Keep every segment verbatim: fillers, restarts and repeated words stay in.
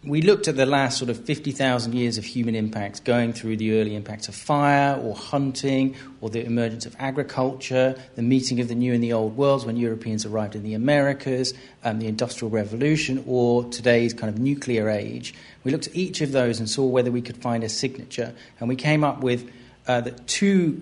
we looked at the last sort of fifty thousand years of human impacts, going through the early impacts of fire or hunting or the emergence of agriculture, the meeting of the new and the old worlds when Europeans arrived in the Americas, um, the Industrial Revolution, or today's kind of nuclear age. We looked at each of those and saw whether we could find a signature. And we came up with uh, that two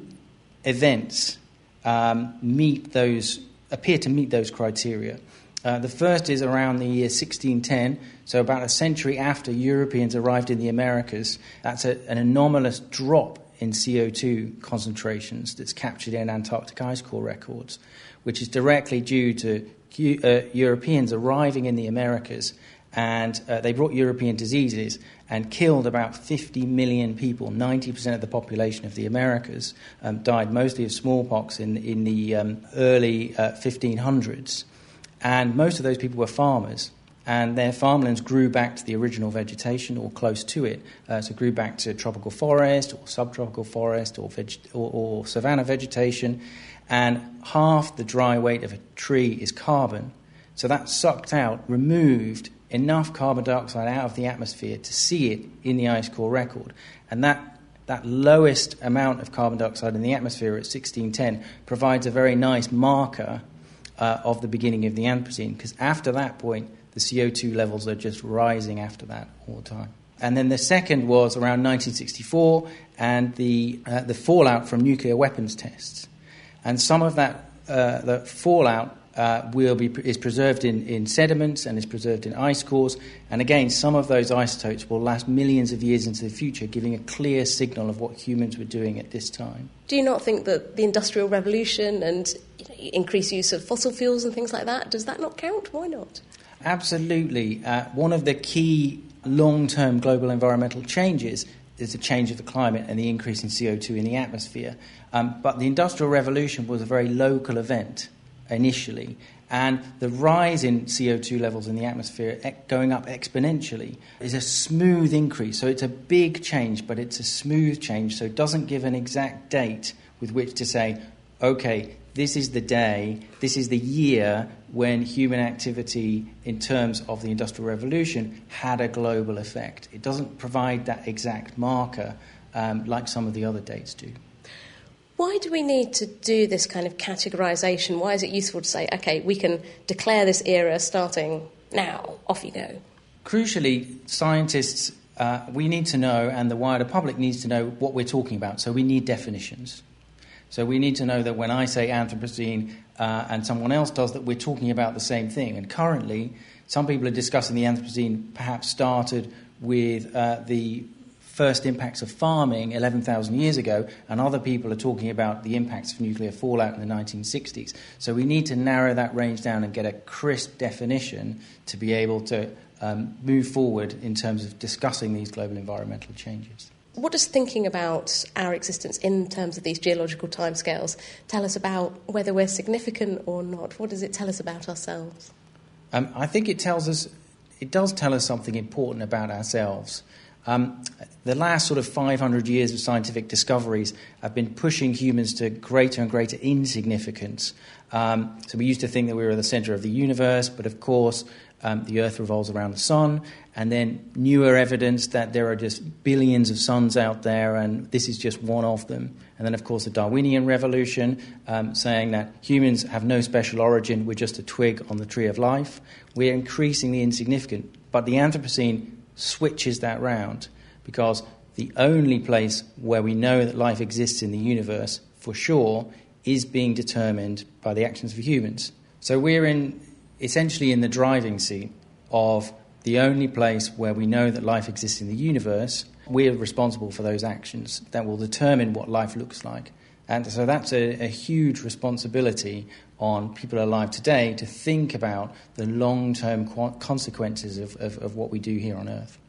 events um, meet those, appear to meet those criteria. Uh, the first is around the year sixteen ten, so about a century after Europeans arrived in the Americas. That's a, an anomalous drop in C O two concentrations that's captured in Antarctic ice core records, which is directly due to uh, Europeans arriving in the Americas, and uh, they brought European diseases and killed about fifty million people. ninety percent of the population of the Americas um, died mostly of smallpox in, in the um, early uh, fifteen hundreds. And most of those people were farmers, and their farmlands grew back to the original vegetation or close to it. Uh, so grew back to tropical forest or subtropical forest or, veg- or, or savanna vegetation. And half the dry weight of a tree is carbon. So that sucked out, removed enough carbon dioxide out of the atmosphere to see it in the ice core record. And that that lowest amount of carbon dioxide in the atmosphere at sixteen ten provides a very nice marker Uh, of the beginning of the Anthropocene, because after that point, the C O two levels are just rising after that all the time. And then the second was around nineteen sixty-four and the uh, the fallout from nuclear weapons tests. And some of that, uh, the fallout uh, will be is preserved in, in sediments and is preserved in ice cores. And again, some of those isotopes will last millions of years into the future, giving a clear signal of what humans were doing at this time. Do you not think that the Industrial Revolution and you know, increased use of fossil fuels and things like that, does that not count? Why not? Absolutely. Uh, one of the key long-term global environmental changes is the change of the climate and the increase in C O two in the atmosphere. Um, but the Industrial Revolution was a very local event initially, and the rise in C O two levels in the atmosphere going up exponentially is a smooth increase. So it's a big change, but it's a smooth change, so it doesn't give an exact date with which to say, okay, this is the day, this is the year when human activity in terms of the Industrial Revolution had a global effect. It doesn't provide that exact marker um, like some of the other dates do. Why do we need to do this kind of categorisation? Why is it useful to say, OK, we can declare this era starting now, off you go? Crucially, scientists, uh, we need to know, and the wider public needs to know what we're talking about. So we need definitions. So we need to know that when I say Anthropocene uh, and someone else does, that we're talking about the same thing. And currently, some people are discussing the Anthropocene perhaps started with uh, the first impacts of farming eleven thousand years ago, and other people are talking about the impacts of nuclear fallout in the nineteen sixties. So we need to narrow that range down and get a crisp definition to be able to um, move forward in terms of discussing these global environmental changes. What does thinking about our existence in terms of these geological timescales tell us about whether we're significant or not? What does it tell us about ourselves? Um, I think it tells us, it does tell us something important about ourselves. Um, the last sort of five hundred years of scientific discoveries have been pushing humans to greater and greater insignificance. Um, so we used to think that we were the centre of the universe, but of course um, the Earth revolves around the sun, and then newer evidence that there are just billions of suns out there, and this is just one of them. And then, of course, the Darwinian revolution, um, saying that humans have no special origin, we're just a twig on the tree of life. We're increasingly insignificant, but the Anthropocene switches that round, because the only place where we know that life exists in the universe for sure is being determined by the actions of humans. So we're in essentially in the driving seat of the only place where we know that life exists in the universe. We're responsible for those actions that will determine what life looks like. And so that's a, a huge responsibility on people alive today to think about the long-term consequences of, of, of what we do here on Earth.